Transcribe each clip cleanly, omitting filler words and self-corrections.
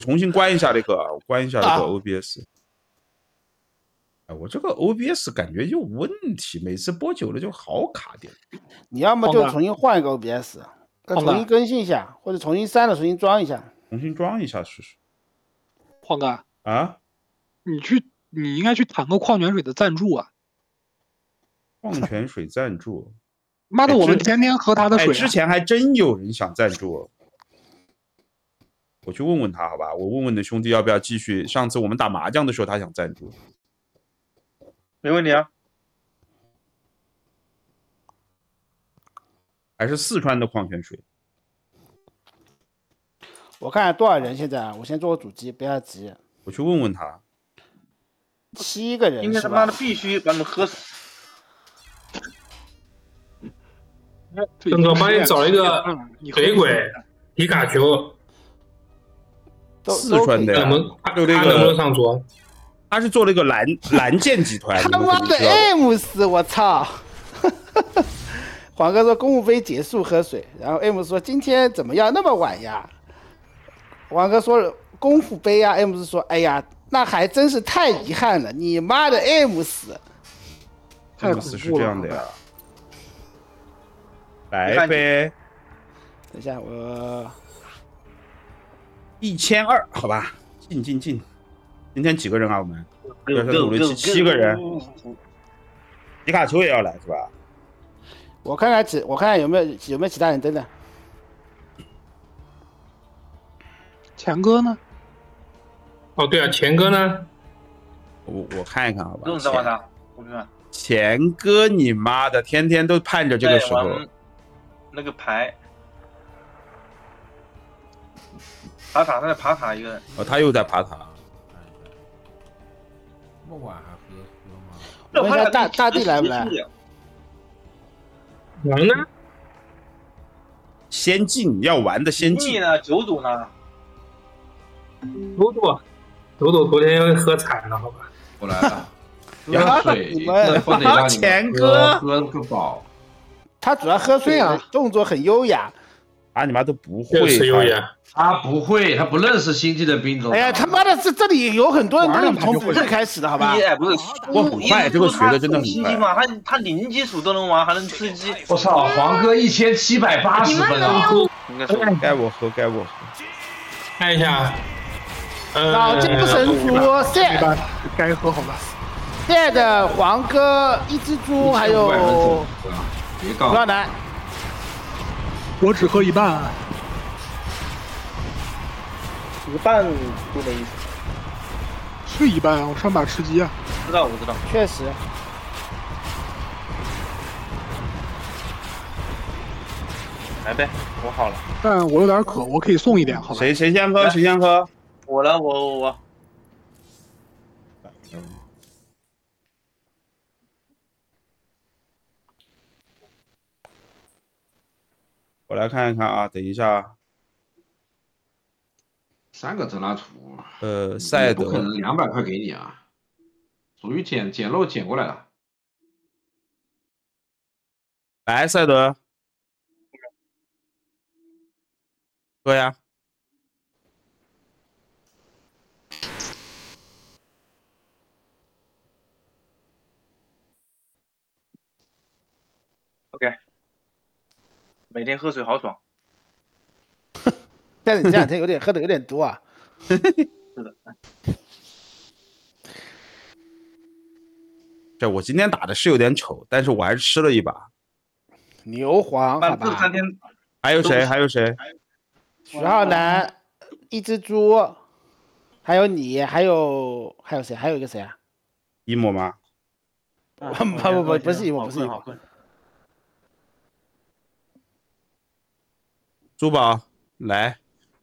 重新关一下那个，关一下那个 OBS。我这个 OBS 感觉有问题，每次播久了就好卡点。 你要么就重新换一个 OBS， 重新更新一下，或者重新删了重新装一下。 重新装一下试试。 黄哥啊， 你应该去谈个矿泉水的赞助啊！ 矿泉水赞助， 妈的，我们天天喝他的水、 之前还真有人想赞助，我去问问他，好吧？我问问的兄弟要不要继续。上次我们打麻将的时候，他想赞助， 没问题啊。 还是四川的矿泉水。 我看看多少人现在，我先做个主机，不要急。 我去问问他。 7个人， 今天他妈的必须把他们喝死。 郑哥帮你找一个水鬼皮卡丘， 四川的， 他能不能上桌？ 他是做了一个蓝箭集团。 他妈的 M4，我操！黄哥说公务杯结束喝水，然后 M 说今天怎么样那么晚呀？黄哥说功夫杯啊 ，M 说哎呀，那还真是太遗憾了，你妈的 M4， 太恐怖了。是这样的呀。来呗， 等一下我 1200，好吧，进。今天几个人啊？我们2、4、5、6、7个人。皮卡丘也要来是吧？ 我看看有没有其他人登的。 钱哥呢？ 哦，对啊，钱哥呢？ 我看一看好吧。 不用找他，我看看。 钱哥，你妈的，天天都盼着这个时候。 那个牌，爬塔，他在爬塔一个人。 哦，他又在爬塔。 这么晚还喝吗？ 问一下大地来不来？ 玩呢？ 先进要玩的先进。 你呢？九赌呢？ 朵朵昨天喝惨了，好吧？ 我来了。喝水不得让你们喝个饱。 他主要喝水啊，动作很优雅。 啊，你妈都不会。 是优雅。 他不会，他不认识星际的兵种。 哎呀，他妈的，这里有很多人都是从补课开始的，好吧？ 不是， 我很快，这个学的真的很快。 他零基础都能玩，还能吃鸡。 我操，黄哥1780分啊！ 该我喝。 看一下， 老金神厨现该喝好吧？ 现的黄哥一只猪，还有不要难， 我只喝一半。 一半多没意思。 是一半啊，我上把吃鸡啊。 知道， 确实。 来呗，我好了。 但我有点渴，我可以送一点，好吧？ 谁先喝？谁先喝？ 我了，我。 我来看一看啊，等一下。 3个泽拉图。 赛德不可能200块给你啊，属于捡漏捡过来了。 来，赛德，喝呀。 OK， 每天喝水好爽。 但是你这2天喝的有点多啊。 是的。 这我今天打的是有点丑，但是我还是吃了一把。 牛黄，好吧。 这3天还有谁？ 徐浩南，一只猪，还有你，还有谁？还有一个谁啊？ 一模吗？ 不是一模，不是一模。 珠宝来。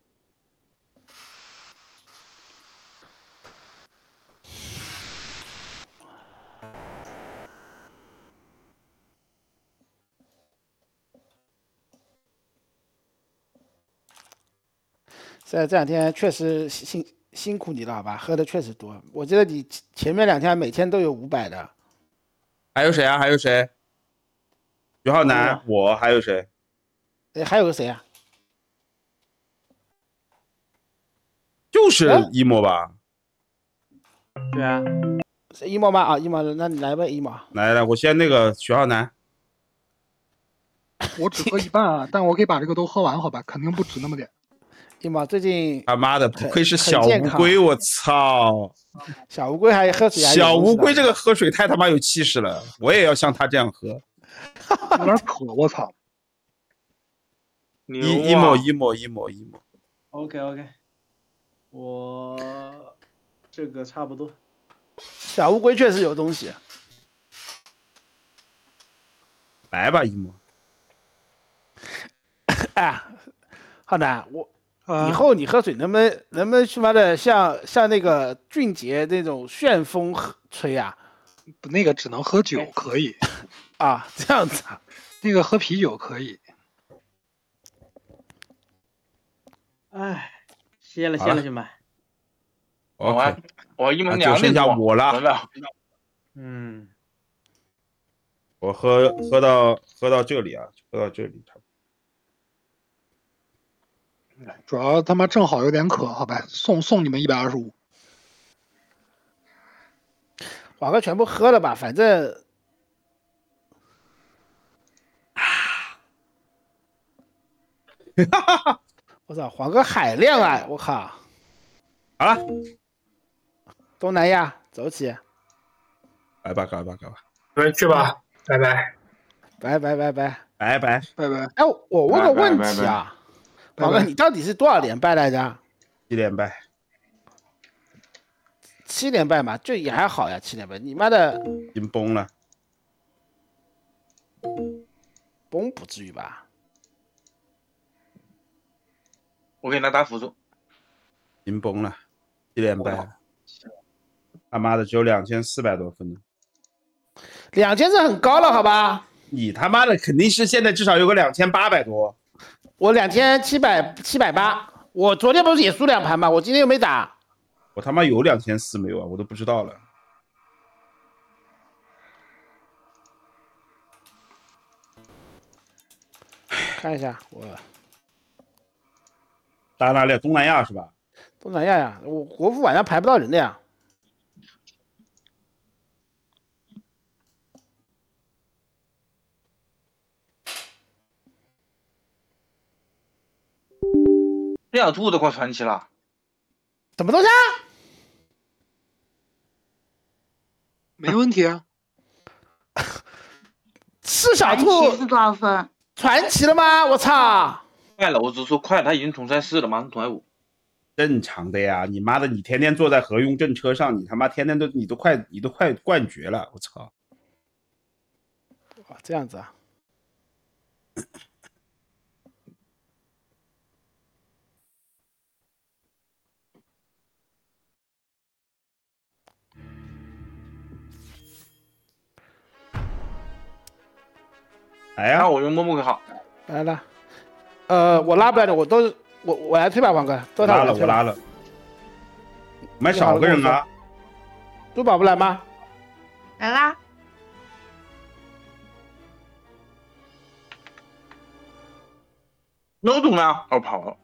这2天确实辛苦你了，好吧？喝的确实多，我记得你前面2天每天都有500的。 还有谁？徐浩南，我还有谁？ 还有个谁啊？ 就是一模吧？ 对啊， 是一模吗？啊，一模，那你来吧，一模。 来，我先那个徐浩南。 我只喝一半啊，但我可以把这个都喝完，好吧？肯定不止那么点。 一毛最近他妈的，不愧是小乌龟，我操！ 小乌龟还喝水， 小乌龟这个喝水太他妈有气势了，我也要像他这样喝。 有点渴，我操！ 一模。 OK， 我这个差不多。 小乌龟确实有东西。 来吧，一模。 哎，浩南，以后你喝水能不能去妈的像那个俊杰那种旋风吹啊？ 那个只能喝酒可以啊，这样子啊？ 那个喝啤酒可以。 哎，歇了，兄弟。 我一门就剩下我了。我喝到这里啊，喝到这里差不多。 主要他妈正好有点渴，好吧，送你们125。 华哥全部喝了吧，反正我操，华哥海量啊！我靠， 好了， 东南亚走起， 来吧， 去吧，拜拜。 哎，我问个问题啊。华哥，你到底是多少连败来着 ？7连败。 7连败嘛，就也还好呀，7连败。你妈的， 已经崩了。 崩不至于吧？ 我给他打辅助。 已经崩了，7连败。他妈的，只有2400多分呢。 2000是很高了，好吧？ 你他妈的肯定是现在至少有个2800多。 我2700，780。我昨天不是也输2盘吗？我今天又没打。 我他妈有2400没有啊？我都不知道了。 看一下我。 打哪里？东南亚是吧？ 东南亚呀，我国服晚上排不到人的呀。 这小兔都快传奇了， 什么东西啊？ 没问题啊。 是小兔是多少分？ 传奇了吗？我操！ 快了，我只是说快，他已经统帅4了，马上统帅5。 正常的呀，你妈的，你天天坐在合用正车上，你他妈天天你都快冠绝了，我操！ 哇，这样子啊。 来呀， 我用默默可好。 来了，我拉不来的，我来推吧，王哥， 我拉了。我们少个人啊。 珠宝不来吗？ 来啦。 no 懂了，我跑了。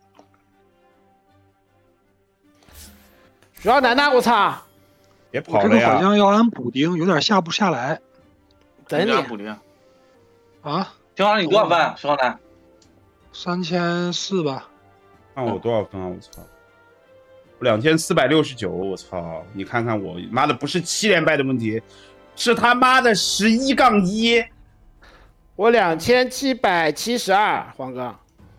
徐浩南呢？我操！ 别跑了呀！ 这个好像要按补丁，有点下不下来。 等你补丁啊！ 徐浩南，你多少分？徐浩南 3400吧。 看我多少分啊！我操！我2469，我操！你看看我，妈的不是7连败的问题，是他妈的11-1。 我2772，黄哥。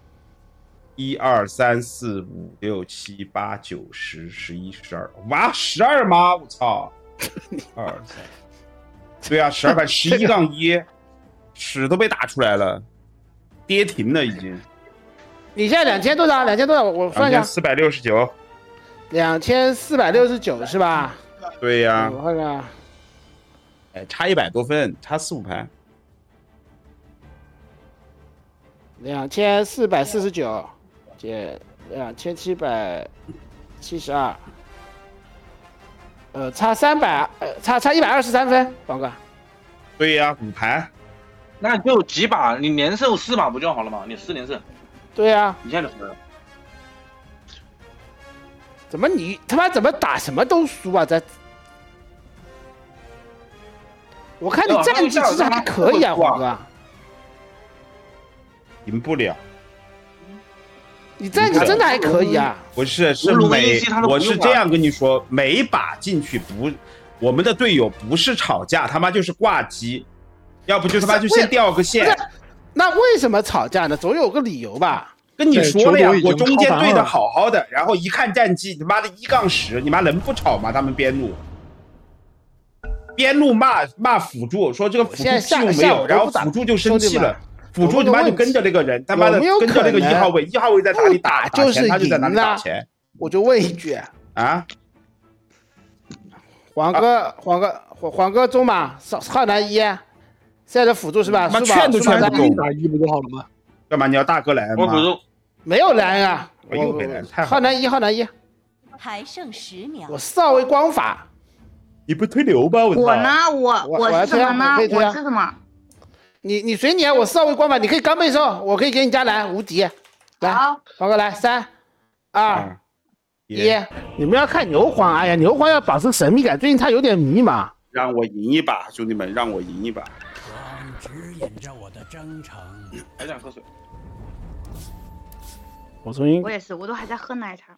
1、2、3、4、5、6、7、8、9、10、11、12，哇，12吗？我操！2、3，对啊，12盘11-1，屎都被打出来了，跌停了已经。 你现在2000多少？2000多少？我算一下。 2469。 2469是吧？ 对呀。 我看看。 哎，差100多分，差4、5盘。 2449减2772，差300，差123分，王哥。 对呀，5盘。 那就几把，你连胜4把不就好了吗？你4连胜。 对呀。 一下就回来了。 怎么你他妈怎么打什么都输啊？这，我看你战绩其实还可以啊，黄哥。 赢不了。 你战绩真的还可以啊。 不是，我是这样跟你说，每把进去不，我们的队友不是吵架，他妈就是挂机，要不就他妈就先掉个线。 那为什么吵架呢？总有个理由吧。 跟你说了呀，我中间对的好好的，然后一看战绩，他妈的1-10，你妈能不吵吗？他们边路骂辅助，说这个辅助屁用没有，然后辅助就生气了，辅助他妈就跟着那个人，他妈的跟着那个1号位，1号位在哪里打钱，他就在哪里打钱。 我就问一句啊， 黄哥中马浩南1。现在的辅助是吧？ 劝都劝不动， 打1不就好了吗？ 干嘛你要大哥来吗？ 我辅助没有来啊！ 又没来，太好。 浩南1， 还剩10秒。 我少尉光法， 你不推流吧？ 我呢？我是什么呢？我是什么？ 你随你啊！我少尉光法，你可以刚背收，我可以给你加蓝无敌。来，黄哥来，3、2、1，你们要看牛皇，哎呀，牛皇要保持神秘感，最近他有点迷茫。 让我赢一把，兄弟们，让我赢一把。 指引着我的征程。 还想喝水。 我也是，我都还在喝奶茶。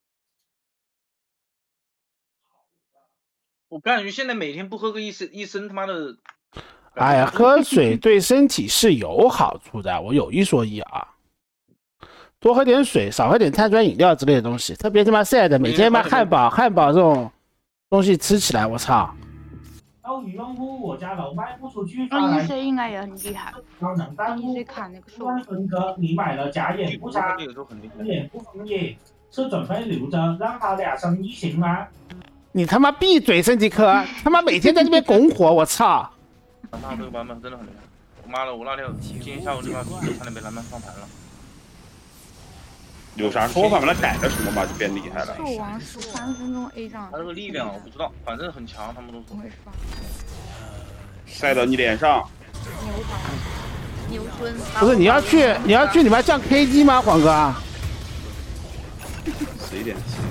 我感觉现在每天不喝个一升他妈的。 哎呀，喝水对身体是有好处的，我有一说一啊。多喝点水，少喝点碳酸饮料之类的东西，特别他妈晒的，每天妈汉堡这种东西吃起来，我操！ 钓鱼用户我家楼卖不出去。 EC 应该也很厉害。EC 砍那个手。 分割，你买了假眼不差，眼不分野，是准备留着让他俩生意行吗？ 你他妈闭嘴，升级科！他妈每天在这边拱火，我操！ 那这个版本真的很厉害，我妈的，我那天今天下午就差点被蓝曼放盘了。 有啥说法吗？他改了什么嘛就变厉害了？ 兽王13分钟 A 上。 他这个力量我不知道，反正很强，他们都说。 晒到你脸上。 牛尊。 不是你要去你们降 KD 吗，黄哥？ 死一点。